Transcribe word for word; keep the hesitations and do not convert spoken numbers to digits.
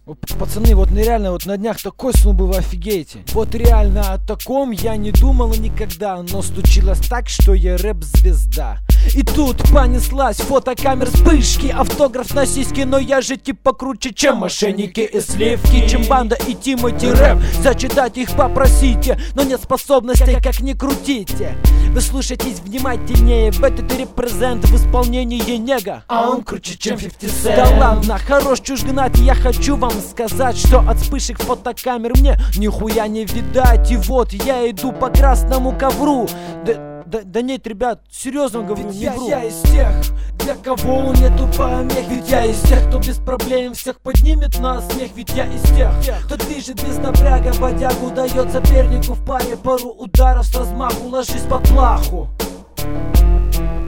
Пацаны, вот нереально, вот на днях такой снубы, вы офигеете. Вот реально о таком я не думала никогда, но случилось так, что я рэп-звезда. И тут понеслась фотокамер, вспышки, автограф на сиськи. Но я же типа круче, чем мошенники и сливки, чем банда и Тимати рэп. Зачитать их попросите, но нет способностей, как ни крутите. Вы слушайтесь внимательнее, в этот репрезент в исполнении Нега, а он круче, чем пятьдесят сент. Да ладно, хорош чушь гнать, я хочу вам сказать, что от вспышек фотокамер мне нихуя не видать. И вот я иду по красному ковру. Да, да, да нет, ребят, серьезно говорю, ведь не я, вру. Я из тех, для кого нету помех. Ведь я из тех, кто без проблем всех поднимет на смех. Ведь я из тех, кто движет без напряга бодягу, дает сопернику в паре пару ударов с размаху. Ложись по плаху.